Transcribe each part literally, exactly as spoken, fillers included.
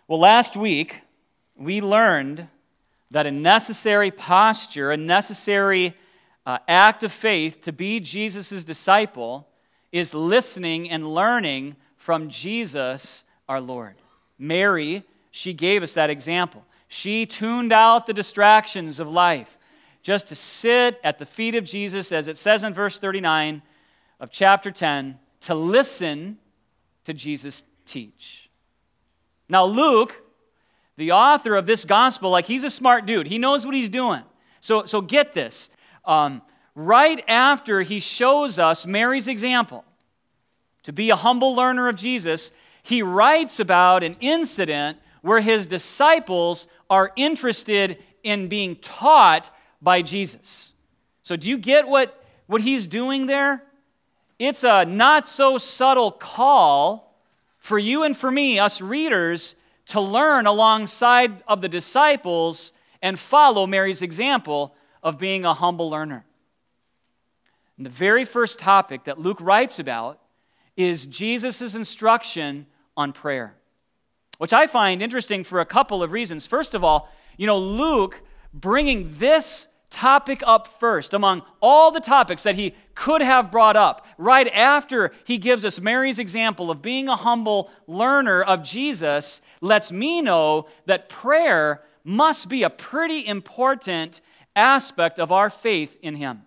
Well, last week, we learned that a necessary posture, a necessary uh, act of faith to be Jesus' disciple is listening and learning from Jesus, our Lord. Mary, she gave us that example. She tuned out the distractions of life just to sit at the feet of Jesus, as it says in verse thirty-nine of chapter ten, to listen to Jesus teach. Now, Luke, the author of this gospel, like he's a smart dude. He knows what he's doing. So, so get this. Um, right after he shows us Mary's example to be a humble learner of Jesus, he writes about an incident where his disciples are interested in being taught by Jesus. So do you get what, what he's doing there? It's a not-so-subtle call for you and for me, us readers, to learn alongside of the disciples and follow Mary's example of being a humble learner. And the very first topic that Luke writes about is Jesus' instruction on prayer, which I find interesting for a couple of reasons. First of all, you know, Luke bringing this topic up first among all the topics that he could have brought up, right after he gives us Mary's example of being a humble learner of Jesus, lets me know that prayer must be a pretty important aspect of our faith in him.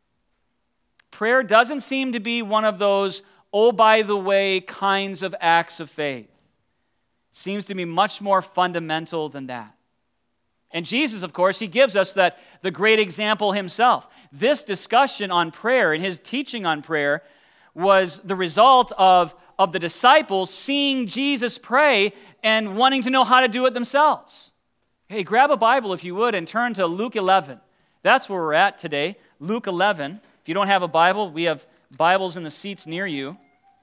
Prayer doesn't seem to be one of those, oh, by the way, kinds of acts of faith. It seems to be much more fundamental than that. And Jesus, of course, he gives us that the great example himself. This discussion on prayer and his teaching on prayer was the result of, of the disciples seeing Jesus pray and wanting to know how to do it themselves. Hey, grab a Bible if you would and turn to Luke eleven. That's where we're at today, Luke eleven. If you don't have a Bible, we have Bibles in the seats near you.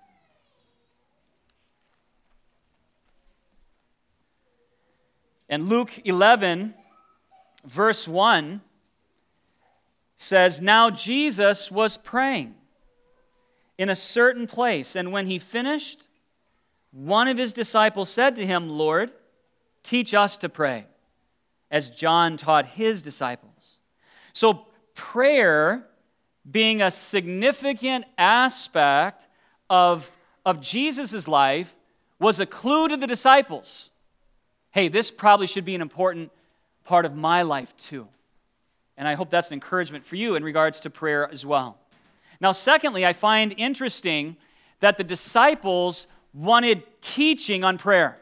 And Luke eleven, verse one, says, "Now Jesus was praying in a certain place, and when he finished, one of his disciples said to him, 'Lord, teach us to pray, as John taught his disciples.'" So prayer being a significant aspect of, of Jesus' life was a clue to the disciples. Hey, this probably should be an important part of my life too. And I hope that's an encouragement for you in regards to prayer as well. Now, secondly, I find interesting that the disciples wanted teaching on prayer.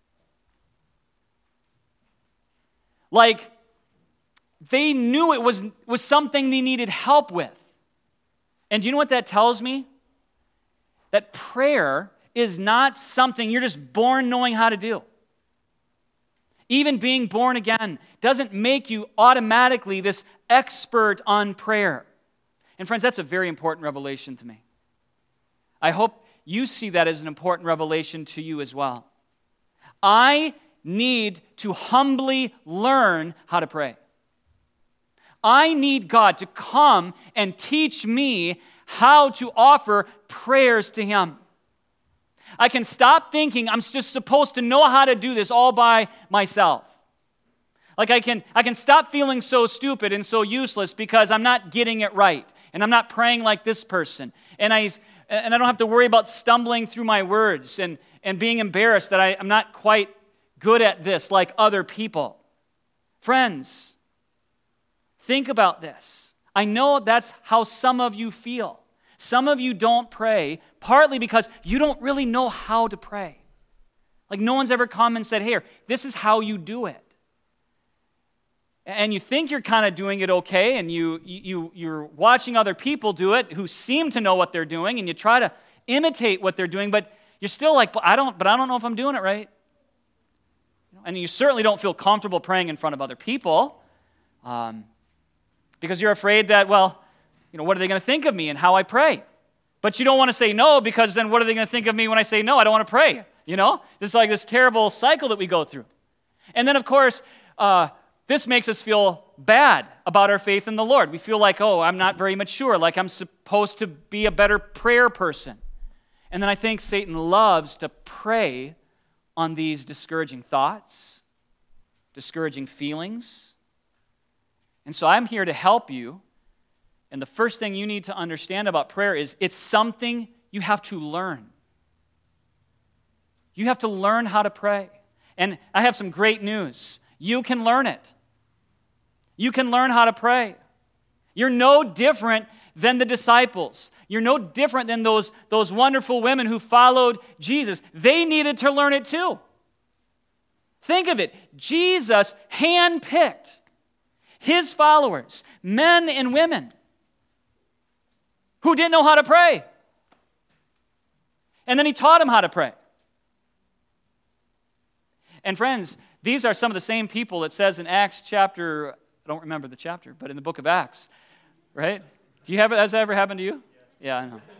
Like, they knew it was, was something they needed help with. And do you know what that tells me? That prayer is not something you're just born knowing how to do. Even being born again doesn't make you automatically this expert on prayer. And friends, that's a very important revelation to me. I hope you see that as an important revelation to you as well. I need to humbly learn how to pray. I need God to come and teach me how to offer prayers to him. I can stop thinking I'm just supposed to know how to do this all by myself. Like I can, I can stop feeling so stupid and so useless because I'm not getting it right. And I'm not praying like this person. And I, and I don't have to worry about stumbling through my words and, and being embarrassed that I, I'm not quite good at this like other people. Friends, think about this. I know that's how some of you feel. Some of you don't pray, partly because you don't really know how to pray. Like no one's ever come and said, here, this is how you do it. And you think you're kind of doing it okay, and you, you, you're watching other people do it who seem to know what they're doing, and you try to imitate what they're doing, but you're still like, but I don't, but I don't know if I'm doing it right. And you certainly don't feel comfortable praying in front of other people um, because you're afraid that, well, you know, what are they going to think of me and how I pray? But you don't want to say no because then what are they going to think of me when I say no? I don't want to pray, you know? It's like this terrible cycle that we go through. And then, of course, uh, this makes us feel bad about our faith in the Lord. We feel like, oh, I'm not very mature, like I'm supposed to be a better prayer person. And then I think Satan loves to prey on these discouraging thoughts, discouraging feelings. And so I'm here to help you. And the first thing you need to understand about prayer is it's something you have to learn. You have to learn how to pray. And I have some great news. You can learn it. You can learn how to pray. You're no different than the disciples. You're no different than those, those wonderful women who followed Jesus. They needed to learn it too. Think of it. Jesus handpicked his followers, men and women, who didn't know how to pray. And then he taught them how to pray. And friends, these are some of the same people it says in Acts chapter, I don't remember the chapter, but in the book of Acts, right? Do you have, has that ever happened to you? Yes. Yeah, I know.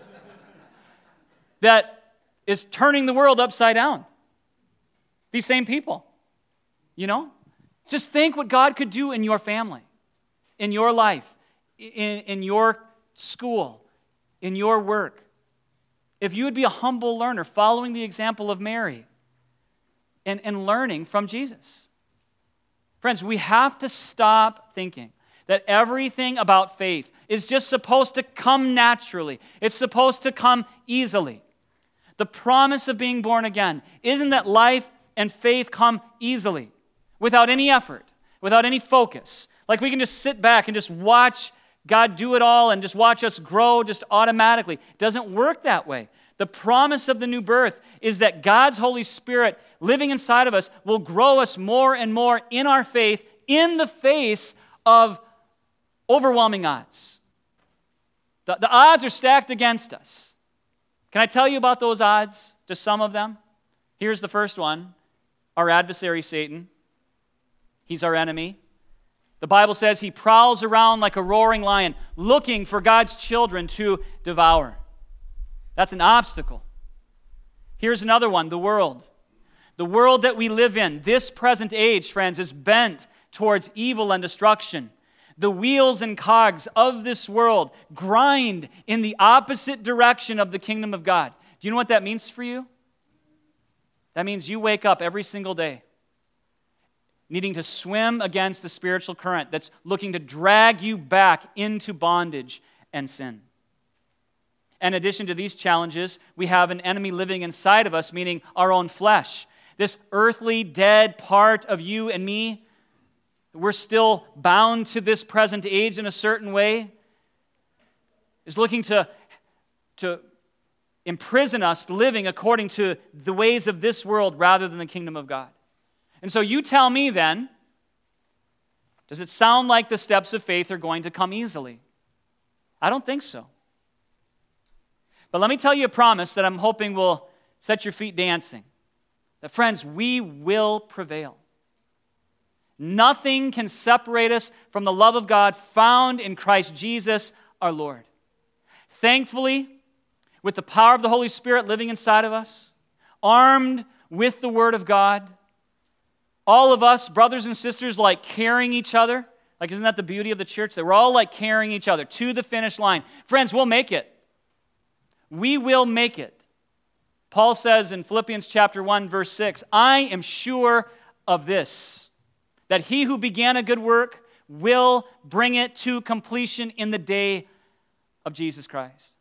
That is turning the world upside down. These same people, you know? Just think what God could do in your family, in your life, in, in your school, in your work. If you would be a humble learner, following the example of Mary, and, and learning from Jesus. Friends, we have to stop thinking that everything about faith is just supposed to come naturally. It's supposed to come easily. The promise of being born again isn't that life and faith come easily, without any effort, without any focus. Like we can just sit back and just watch God do it all and just watch us grow just automatically. It doesn't work that way. The promise of the new birth is that God's Holy Spirit living inside of us will grow us more and more in our faith in the face of overwhelming odds. The, the odds are stacked against us. Can I tell you about those odds? Just some of them. Here's the first one. Our adversary, Satan. He's our enemy. The Bible says he prowls around like a roaring lion, looking for God's children to devour. That's an obstacle. Here's another one, the world. The world that we live in, this present age, friends, is bent towards evil and destruction. The wheels and cogs of this world grind in the opposite direction of the kingdom of God. Do you know what that means for you? That means you wake up every single day needing to swim against the spiritual current that's looking to drag you back into bondage and sin. In addition to these challenges, we have an enemy living inside of us, meaning our own flesh. This earthly, dead part of you and me, we're still bound to this present age in a certain way, is looking to, to imprison us living according to the ways of this world rather than the kingdom of God. And so you tell me then, does it sound like the steps of faith are going to come easily? I don't think so. But let me tell you a promise that I'm hoping will set your feet dancing. That, friends, we will prevail. Nothing can separate us from the love of God found in Christ Jesus our Lord. Thankfully, with the power of the Holy Spirit living inside of us, armed with the Word of God, all of us, brothers and sisters, like carrying each other. Like, isn't that the beauty of the church? That we're all like carrying each other to the finish line. Friends, we'll make it. We will make it. Paul says in Philippians chapter one, verse six, I am sure of this, that he who began a good work will bring it to completion in the day of Jesus Christ.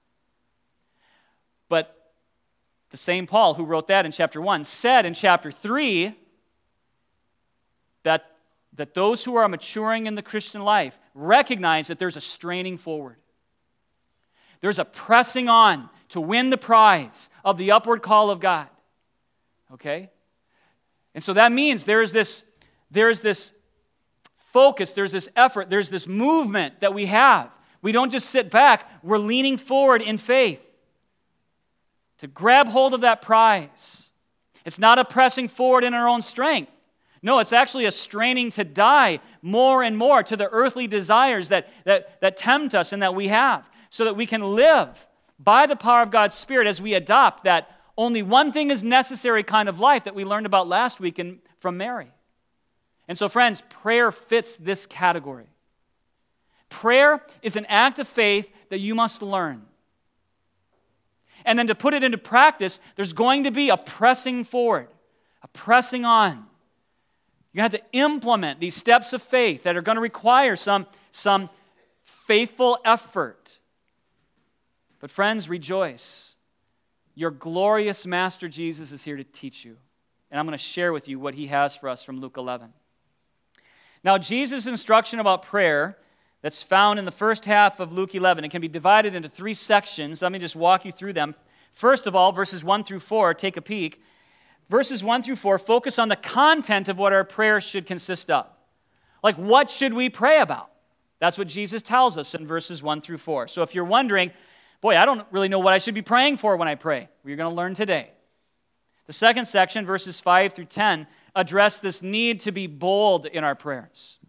But the same Paul who wrote that in chapter one said in chapter three that, that those who are maturing in the Christian life recognize that there's a straining forward. There's a pressing on to win the prize of the upward call of God. Okay? And so that means there's this, there's this focus, there's this effort, there's this movement that we have. We don't just sit back, we're leaning forward in faith to grab hold of that prize. It's not a pressing forward in our own strength. No, it's actually a straining to die more and more to the earthly desires that, that, that tempt us and that we have, so that we can live by the power of God's Spirit as we adopt that only one thing is necessary kind of life that we learned about last week in, from Mary. And so, friends, prayer fits this category. Prayer is an act of faith that you must learn. And then to put it into practice, there's going to be a pressing forward. a pressing on. You're going to have to implement these steps of faith that are going to require some, some faithful effort. But friends, rejoice. Your glorious Master Jesus is here to teach you. And I'm going to share with you what he has for us from Luke eleven. Now, Jesus' instruction about prayer that's found in the first half of Luke eleven, it can be divided into three sections. Let me just walk you through them. First of all, verses one through four, take a peek. Verses one through four focus on the content of what our prayer should consist of. Like, what should we pray about? That's what Jesus tells us in verses one through four. So if you're wondering, boy, I don't really know what I should be praying for when I pray, well, you're going to learn today. The second section, verses five through ten, address this need to be bold in our prayers.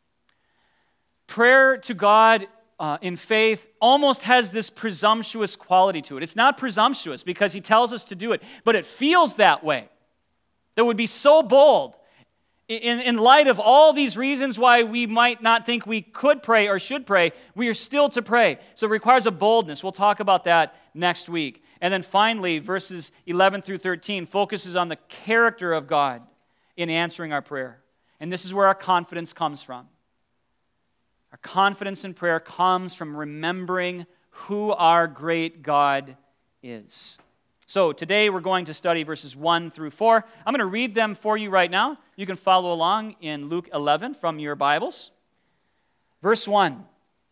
Prayer to God uh, in faith almost has this presumptuous quality to it. It's not presumptuous because he tells us to do it, but it feels that way. That would be so bold. In, in light of all these reasons why we might not think we could pray or should pray, we are still to pray. So it requires a boldness. We'll talk about that next week. And then finally, verses eleven through thirteen focuses on the character of God in answering our prayer. And this is where our confidence comes from. Our confidence in prayer comes from remembering who our great God is. So today we're going to study verses one through four. I'm going to read them for you right now. You can follow along in Luke eleven from your Bibles. Verse one.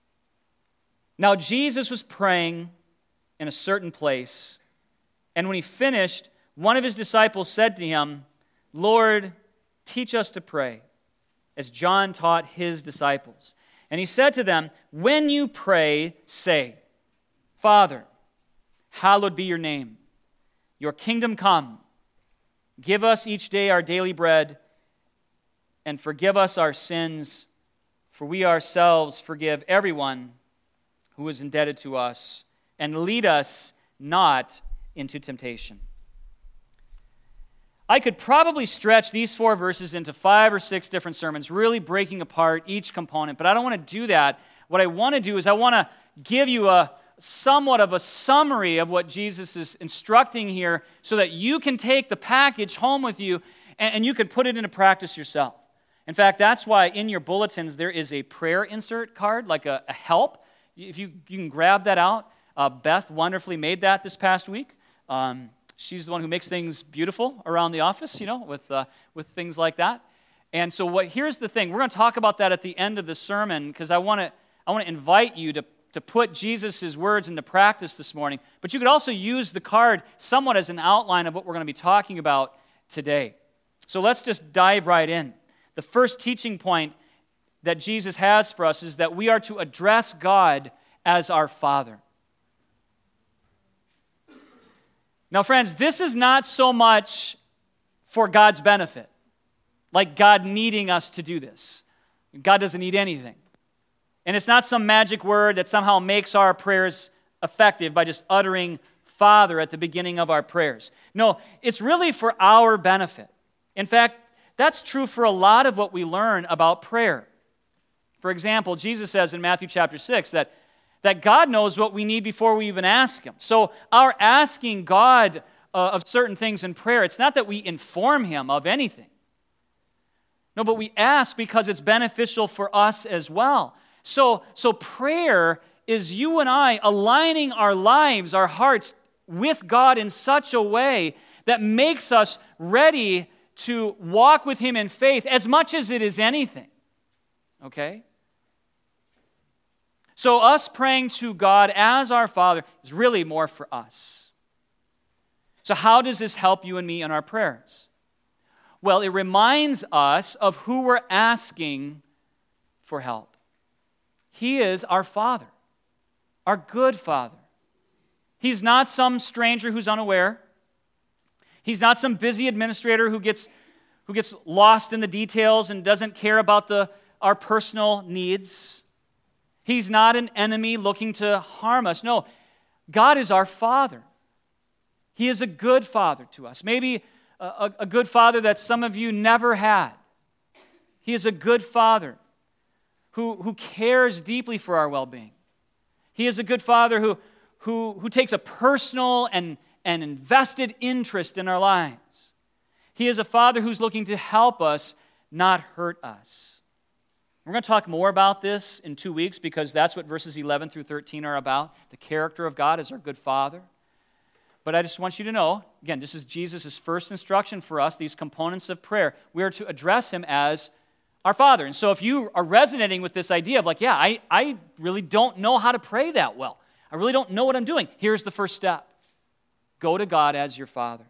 Now Jesus was praying in a certain place, and when he finished, one of his disciples said to him, Lord, teach us to pray, as John taught his disciples. And he said to them, when you pray, say, Father, hallowed be your name. Your kingdom come. Give us each day our daily bread, and forgive us our sins, for we ourselves forgive everyone who is indebted to us, and lead us not into temptation. I could probably stretch these four verses into five or six different sermons, really breaking apart each component, but I don't want to do that. What I want to do is I want to give you a somewhat of a summary of what Jesus is instructing here so that you can take the package home with you and, and you can put it into practice yourself. In fact, that's why in your bulletins there is a prayer insert card, like a, a help. If you, you can grab that out. Uh, Beth wonderfully made that this past week. Um, she's the one who makes things beautiful around the office, you know, with uh, with things like that. And so what? Here's the thing. We're going to talk about that at the end of the sermon because I want to I want to invite you to to put Jesus' words into practice this morning. But you could also use the card somewhat as an outline of what we're going to be talking about today. So let's just dive right in. The first teaching point that Jesus has for us is that we are to address God as our Father. Now, friends, this is not so much for God's benefit, like God needing us to do this. God doesn't need anything. And it's not some magic word that somehow makes our prayers effective by just uttering Father at the beginning of our prayers. No, it's really for our benefit. In fact, that's true for a lot of what we learn about prayer. For example, Jesus says in Matthew chapter six that, that God knows what we need before we even ask Him. So our asking God uh, of certain things in prayer, it's not that we inform Him of anything. No, but we ask because it's beneficial for us as well. So, so prayer is you and I aligning our lives, our hearts with God in such a way that makes us ready to walk with Him in faith as much as it is anything. Okay? So us praying to God as our Father is really more for us. So how does this help you and me in our prayers? Well, it reminds us of who we're asking for help. He is our Father, our good Father. He's not some stranger who's unaware. He's not some busy administrator who gets, who gets lost in the details and doesn't care about the, our personal needs. He's not an enemy looking to harm us. No, God is our Father. He is a good Father to us. Maybe a, a good Father that some of you never had. He is a good Father who, who cares deeply for our well-being. He is a good Father who, who, who takes a personal and, and invested interest in our lives. He is a Father who's looking to help us, not hurt us. We're going to talk more about this in two weeks because that's what verses eleven through thirteen are about, the character of God as our good Father. But I just want you to know, again, this is Jesus' first instruction for us, these components of prayer. We are to address him as our Father. And so if you are resonating with this idea of like, yeah, I, I really don't know how to pray that well. I really don't know what I'm doing. Here's the first step. Go to God as your Father.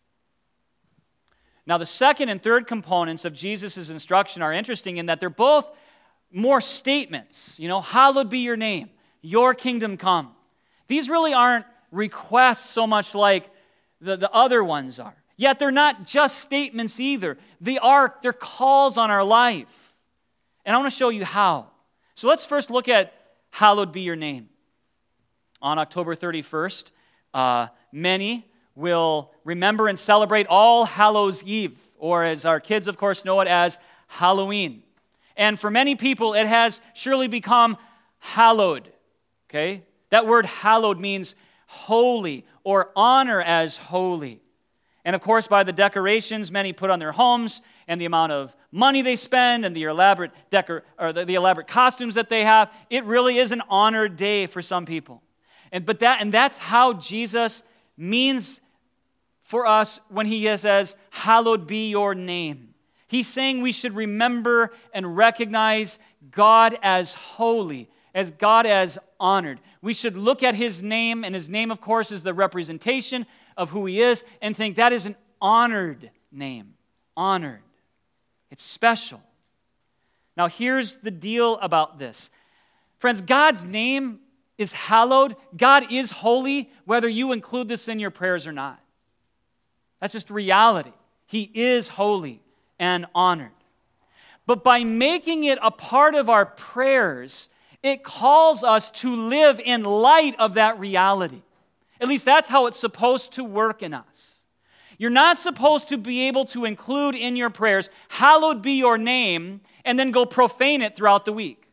Now, the second and third components of Jesus' instruction are interesting in that they're both more statements. You know, hallowed be your name, your kingdom come. These really aren't requests so much like the, the other ones are. Yet they're not just statements either. They are, they're calls on our life. And I want to show you how. So let's first look at hallowed be your name. On October thirty-first, uh, many will remember and celebrate All Hallows Eve, or as our kids, of course, know it as Halloween. And for many people, it has surely become hallowed. Okay? That word hallowed means holy or honor as holy. And of course, by the decorations many put on their homes and the amount of money they spend and the elaborate decor or the, the elaborate costumes that they have, it really is an honored day for some people. And but that and that's how Jesus means for us when he says, hallowed be your name. He's saying we should remember and recognize God as holy, as God as honored. We should look at his name, and his name, of course, is the representation of who he is, and think that is an honored name. Honored. It's special. Now, here's the deal about this. Friends, God's name is hallowed. God is holy, whether you include this in your prayers or not. That's just reality. He is holy and honored. But by making it a part of our prayers, it calls us to live in light of that reality. At least that's how it's supposed to work in us. You're not supposed to be able to include in your prayers, hallowed be your name, and then go profane it throughout the week.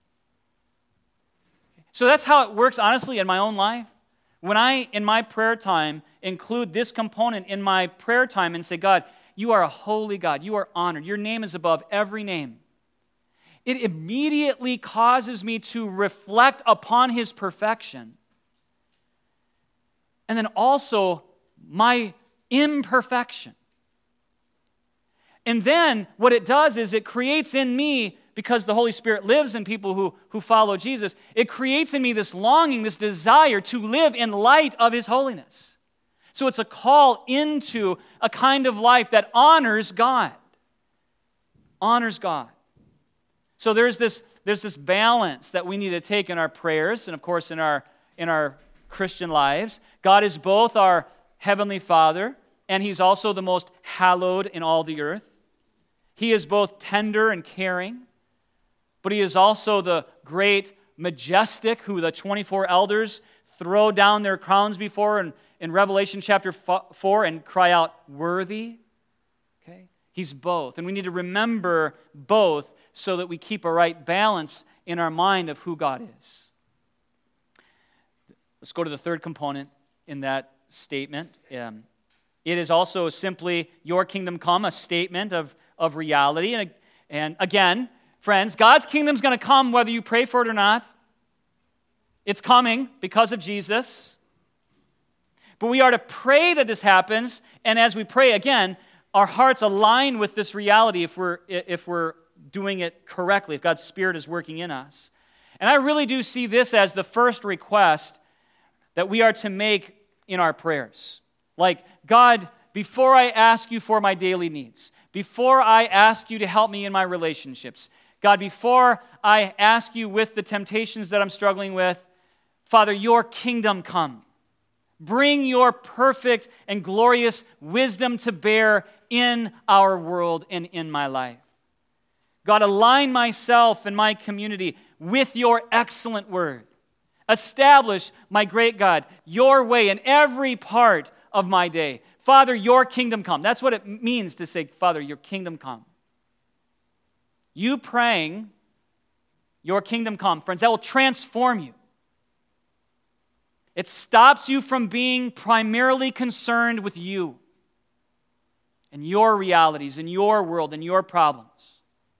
So that's how it works, honestly, in my own life. When I, in my prayer time, include this component in my prayer time and say, God, you are a holy God. You are honored. Your name is above every name. It immediately causes me to reflect upon his perfection. And then also my imperfection. And then what it does is it creates in me, because the Holy Spirit lives in people who, who follow Jesus, it creates in me this longing, this desire to live in light of his holiness. So it's a call into a kind of life that honors God. Honors God. So there's this, there's this balance that we need to take in our prayers and, of course, in our, in our Christian lives. God is both our heavenly Father, and he's also the most hallowed in all the earth. He is both tender and caring, but he is also the great majestic who the twenty-four elders throw down their crowns before in, in Revelation chapter four and cry out, worthy. Okay? He's both. And we need to remember both so that we keep a right balance in our mind of who God is. Let's go to the third component in that statement. Um, it is also simply, your kingdom come, a statement of, of reality. And, and again, friends, God's kingdom is going to come whether you pray for it or not. It's coming because of Jesus. But we are to pray that this happens, and as we pray, again, our hearts align with this reality if we're if we're doing it correctly, if God's Spirit is working in us. And I really do see this as the first request that we are to make in our prayers. Like, God, before I ask you for my daily needs, before I ask you to help me in my relationships, God, before I ask you with the temptations that I'm struggling with, Father, your kingdom come. Bring your perfect and glorious wisdom to bear in our world and in my life. God, align myself and my community with your excellent word. Establish, my great God, your way in every part of my day. Father, your kingdom come. That's what it means to say, Father, your kingdom come. You praying, your kingdom come, friends, that will transform you. It stops you from being primarily concerned with you. and your realities and your world and your problems.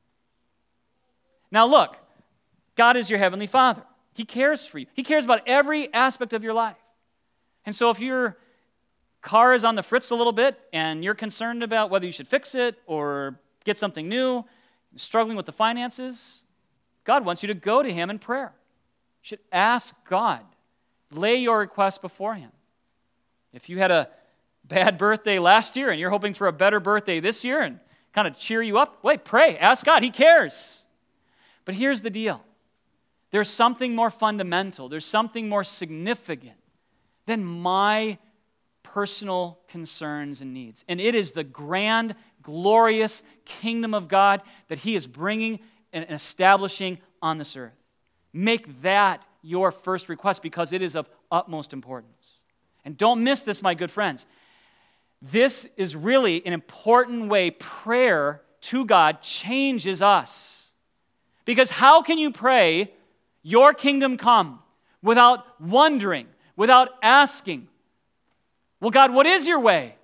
Now look, God is your heavenly Father. He cares for you. He cares about every aspect of your life. And so if your car is on the fritz a little bit and you're concerned about whether you should fix it or get something new, struggling with the finances, God wants you to go to Him in prayer. You should ask God. Lay your request before Him. If you had a bad birthday last year and you're hoping for a better birthday this year and kind of cheer you up, wait, pray, ask God. He cares. But here's the deal. There's something more fundamental. There's something more significant than my personal concerns and needs. And it is the grand, glorious kingdom of God that He is bringing and establishing on this earth. Make that your first request because it is of utmost importance. And don't miss this, my good friends. This is really an important way prayer to God changes us. Because how can you pray, your kingdom come, without wondering, without asking, well, God, what is your way?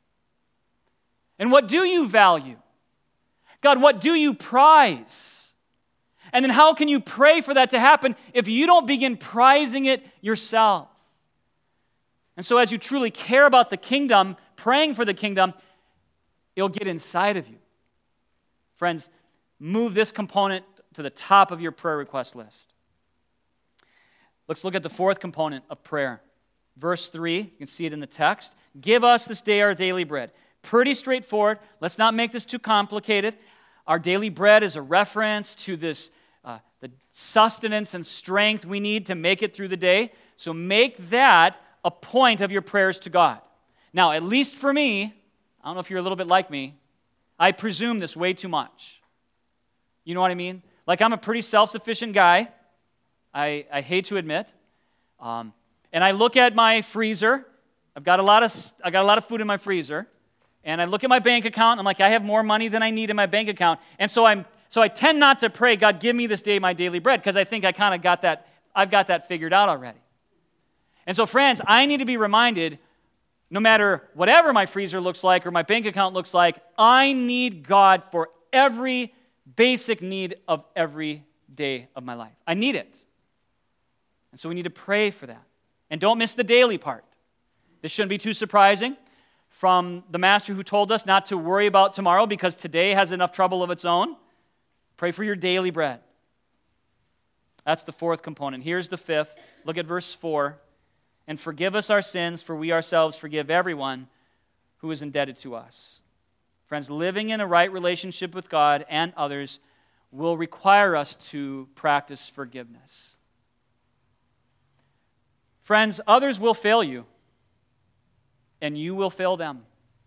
And what do you value? God, what do you prize? And then how can you pray for that to happen if you don't begin prizing it yourself? And so as you truly care about the kingdom, praying for the kingdom, it'll get inside of you. Friends, move this component to the top of your prayer request list. Let's look at the fourth component of prayer. Verse three, you can see it in the text. Give us this day our daily bread. Pretty straightforward. Let's not make this too complicated. Our daily bread is a reference to this, uh, the sustenance and strength we need to make it through the day. So make that a point of your prayers to God. Now, at least for me, I don't know if you're a little bit like me, I presume this way too much. You know what I mean? Like I'm a pretty self-sufficient guy. I, I hate to admit. Um, and I look at my freezer. I've got a lot of I got a lot of food in my freezer. And I look at my bank account. I'm like, I have more money than I need in my bank account. And so I'm so I tend not to pray, God, give me this day my daily bread, because I think I kind of got that, I've got that figured out already. And so, friends, I need to be reminded, no matter whatever my freezer looks like or my bank account looks like, I need God for every basic need of every day of my life. I need it. And so we need to pray for that. And don't miss the daily part. This shouldn't be too surprising from the master who told us not to worry about tomorrow because today has enough trouble of its own. Pray for your daily bread. That's the fourth component. Here's the fifth. Look at verse four. And forgive us our sins, for we ourselves forgive everyone who is indebted to us. Friends, living in a right relationship with God and others will require us to practice forgiveness. Friends, others will fail you, and you will fail them.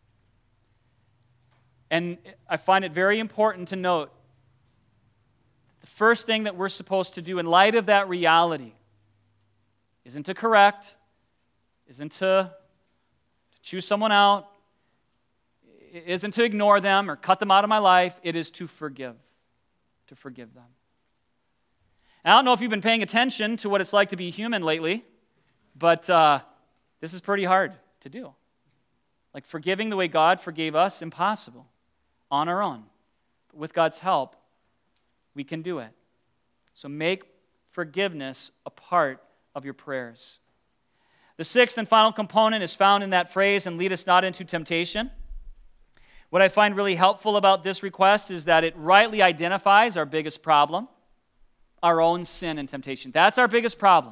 And I find it very important to note the first thing that we're supposed to do in light of that reality isn't to correct, isn't to, to choose someone out, isn't to ignore them or cut them out of my life. It is to forgive, to forgive them. And I don't know if you've been paying attention to what it's like to be human lately, but uh, this is pretty hard to do. Like forgiving the way God forgave us, impossible on our own. But with God's help, we can do it. So make forgiveness a part of your prayers. The sixth and final component is found in that phrase, and lead us not into temptation. What I find really helpful about this request is that it rightly identifies our biggest problem, our own sin and temptation. That's our biggest problem.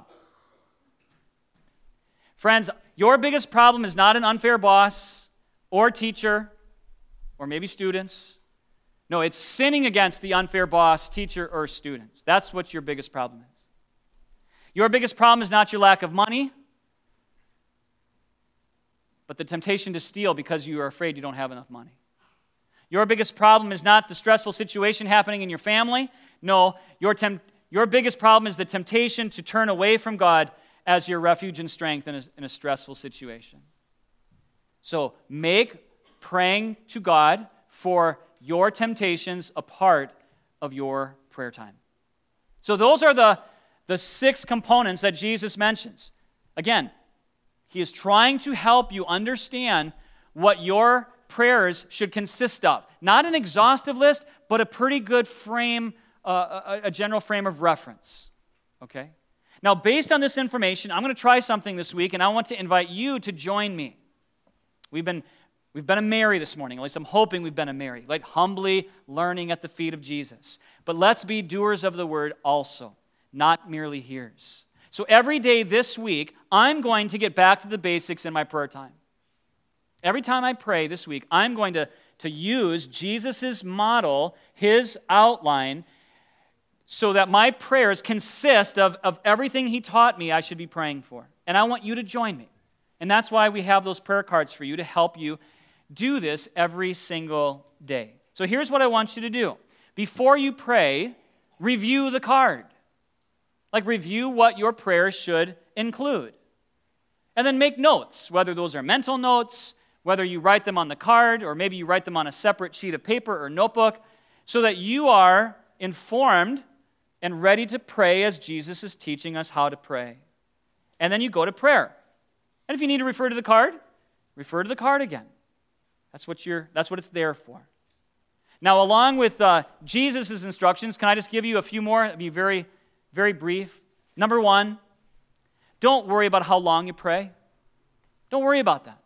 Friends, your biggest problem is not an unfair boss or teacher or maybe students. No, it's sinning against the unfair boss, teacher, or students. That's what your biggest problem is. Your biggest problem is not your lack of money, but the temptation to steal because you are afraid you don't have enough money. Your biggest problem is not the stressful situation happening in your family. No, your, tem- your biggest problem is the temptation to turn away from God as your refuge and strength in a, in a stressful situation. So make praying to God for your temptations a part of your prayer time. So those are the, the six components that Jesus mentions. Again, He is trying to help you understand what your prayers should consist of. Not an exhaustive list, but a pretty good frame, uh, a, a general frame of reference. Okay? Now, based on this information, I'm going to try something this week, and I want to invite you to join me. We've been, we've been a Mary this morning. At least I'm hoping we've been a Mary, like humbly learning at the feet of Jesus. But let's be doers of the word also, not merely hearers. So every day this week, I'm going to get back to the basics in my prayer time. Every time I pray this week, I'm going to, to use Jesus' model, his outline, so that my prayers consist of, of everything he taught me I should be praying for. And I want you to join me. And that's why we have those prayer cards for you to help you do this every single day. So here's what I want you to do. Before you pray, review the card. Like review what your prayers should include. And then make notes, whether those are mental notes, whether you write them on the card, or maybe you write them on a separate sheet of paper or notebook, so that you are informed and ready to pray as Jesus is teaching us how to pray. And then you go to prayer. And if you need to refer to the card, refer to the card again. That's what you're. That's what it's there for. Now, along with uh, Jesus' instructions, can I just give you a few more? It'll be very, very brief. Number one, don't worry about how long you pray. Don't worry about that.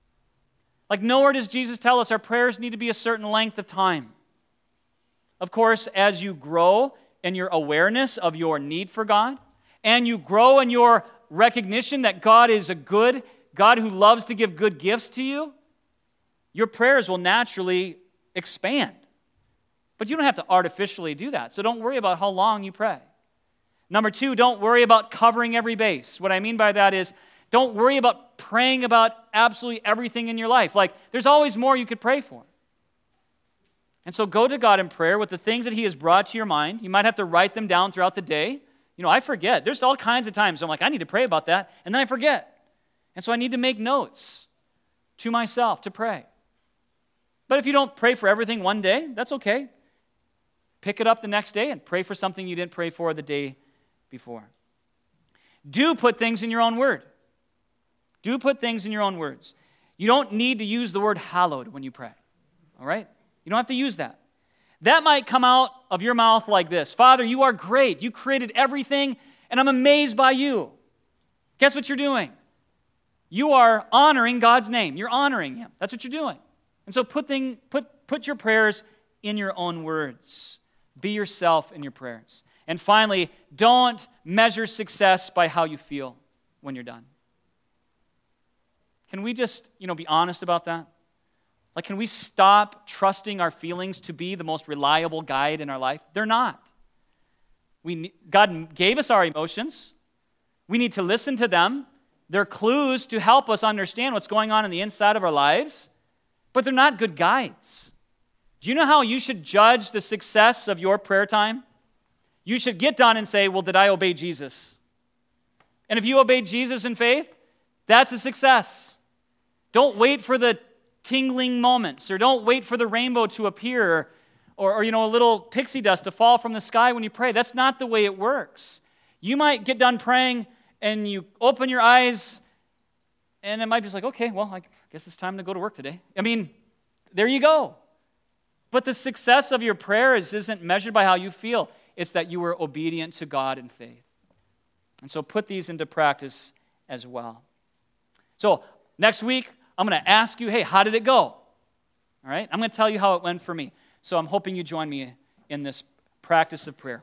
Like nowhere does Jesus tell us our prayers need to be a certain length of time. Of course, as you grow in your awareness of your need for God, and you grow in your recognition that God is a good God who loves to give good gifts to you, your prayers will naturally expand. But you don't have to artificially do that. So don't worry about how long you pray. Number two, don't worry about covering every base. What I mean by that is, don't worry about praying about absolutely everything in your life. Like, there's always more you could pray for. And so go to God in prayer with the things that he has brought to your mind. You might have to write them down throughout the day. You know, I forget. There's all kinds of times I'm like, I need to pray about that, and then I forget. And so I need to make notes to myself to pray. But if you don't pray for everything one day, that's okay. Pick it up the next day and pray for something you didn't pray for the day before. Do put things in your own word. Do put things in your own words. You don't need to use the word hallowed when you pray. All right? You don't have to use that. That might come out of your mouth like this. Father, you are great. You created everything, and I'm amazed by you. Guess what you're doing? You are honoring God's name. You're honoring him. That's what you're doing. And so put, thing, put, put your prayers in your own words. Be yourself in your prayers. And finally, don't measure success by how you feel when you're done. Can we just, you know, be honest about that? Like, can we stop trusting our feelings to be the most reliable guide in our life? They're not. We, God gave us our emotions. We need to listen to them. They're clues to help us understand what's going on in the inside of our lives, but they're not good guides. Do you know how you should judge the success of your prayer time? You should get done and say, well, did I obey Jesus? And if you obeyed Jesus in faith, that's a success. Don't wait for the tingling moments, or don't wait for the rainbow to appear, or, or you know, a little pixie dust to fall from the sky when you pray. That's not the way it works. You might get done praying, and you open your eyes, and it might be just like, okay, well, I guess it's time to go to work today. I mean, there you go. But the success of your prayers isn't measured by how you feel. It's that you were obedient to God in faith. And so put these into practice as well. So next week, I'm going to ask you, hey, how did it go? All right? I'm going to tell you how it went for me. So I'm hoping you join me in this practice of prayer.